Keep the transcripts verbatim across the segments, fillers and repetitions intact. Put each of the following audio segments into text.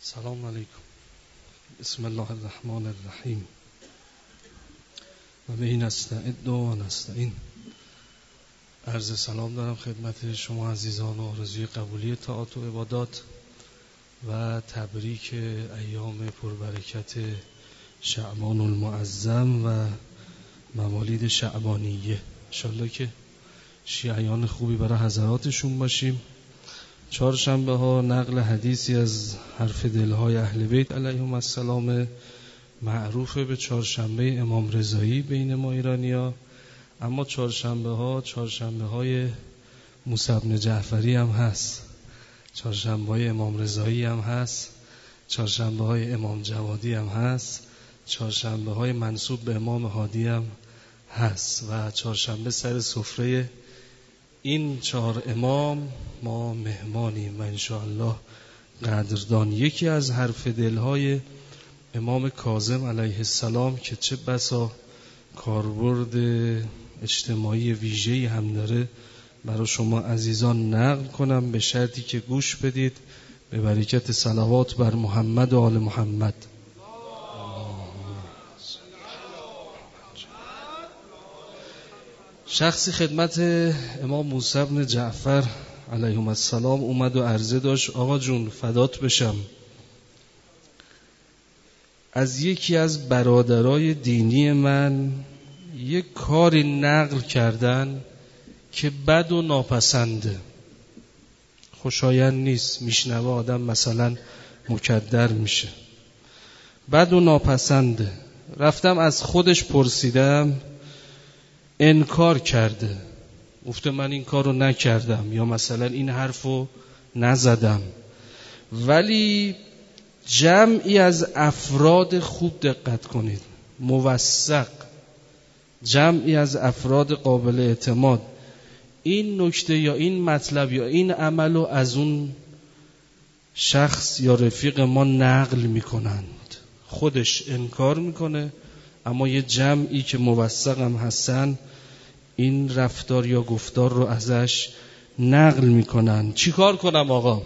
سلام علیکم. بسم الله الرحمن الرحیم و به نستعین و نستعین. عرض سلام دارم خدمت شما عزیزان و آرزوی قبولی طاعات و عبادات و تبریک ایام پربرکت شعبان المعظم و موالید شعبانیه. انشالله که شیعیان خوبی برای حضراتشون باشیم. چهارشنبه ها نقل حدیثی از حرف دلهای اهل بیت علیهم السلام معروفه به چهارشنبه امام رضایی بین ما ایرانی‌ها، اما چهارشنبه ها چهارشنبه های موسی بن جعفری هم هست، چهارشنبه های امام رضایی هم هست، چهارشنبه های امام جوادی هم هست، چهارشنبه های منسوب به امام هادی هم هست و چهارشنبه سر سفره این چهار امام ما مهمانیم و انشاءالله قدردان. یکی از حرف دلهای امام کاظم علیه السلام که چه بسا کاربرد اجتماعی ویژه‌ای هم داره برای شما عزیزان نقل کنم، به شرطی که گوش بدید به برکت صلوات بر محمد و آل محمد. شخصی خدمت امام موسی بن جعفر علیهم السلام اومد و عرضه داشت: آقا جون فدات بشم، از یکی از برادرای دینی من یک کاری نقل کردن که بد و ناپسنده، خوشایند نیست، میشنوه آدم مثلا مکدر میشه، بد و ناپسنده. رفتم از خودش پرسیدم، انکار کرده، گفته من این کارو نکردم یا مثلا این حرفو نزدم، ولی جمعی از افراد، خوب دقت کنید، موثق، جمعی از افراد قابل اعتماد این نکته یا این مطلب یا این عملو از اون شخص یا رفیق ما نقل میکنند. خودش انکار میکنه اما یه جمعی که موثق هم هستن این رفتار یا گفتار رو ازش نقل میکنن. چی کار کنم آقا؟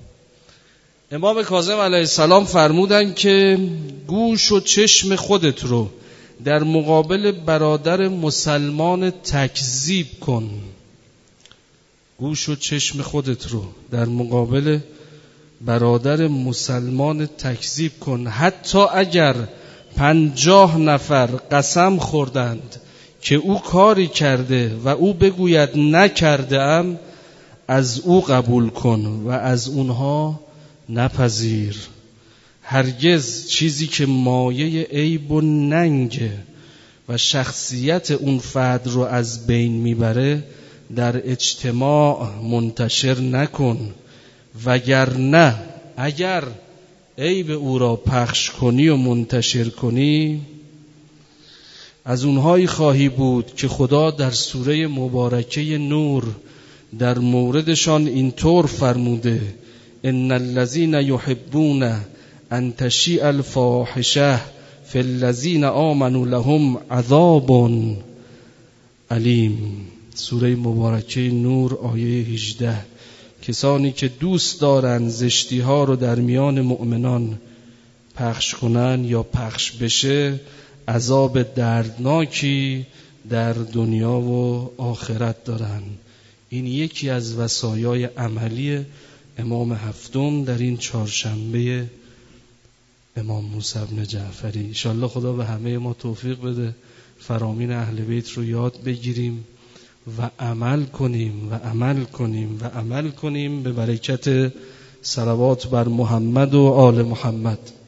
امام کاظم علیه السلام فرمودن که گوش و چشم خودت رو در مقابل برادر مسلمان تکذیب کن. گوش و چشم خودت رو در مقابل برادر مسلمان تکذیب کن، حتی اگر پنجاه نفر قسم خوردند که او کاری کرده و او بگوید نکرده ام، از او قبول کن و از اونها نپذیر. هرگز چیزی که مایه عیب و ننگه و شخصیت اون فرد رو از بین میبره در اجتماع منتشر نکن، وگرنه اگر عیب او را پخش کنی و منتشر کنی از اونهایی خواهی بود که خدا در سوره مبارکه نور در موردشان اینطور فرموده: ان الذين يحبون ان تشيع الفاحشه في الذين آمنوا لهم عذاب علیم. سوره مبارکه نور آیه هجده. کسانی که دوست دارن زشتی ها رو در میان مؤمنان پخش کنن یا پخش بشه، عذاب دردناکی در دنیا و آخرت دارن. این یکی از وصایای عملی امام هفتم در این چهارشنبه امام موسی بن جعفری. انشالله خدا به همه ما توفیق بده فرامین اهل بیت رو یاد بگیریم و عمل کنیم و عمل کنیم و عمل کنیم به برکت صلوات بر محمد و آل محمد.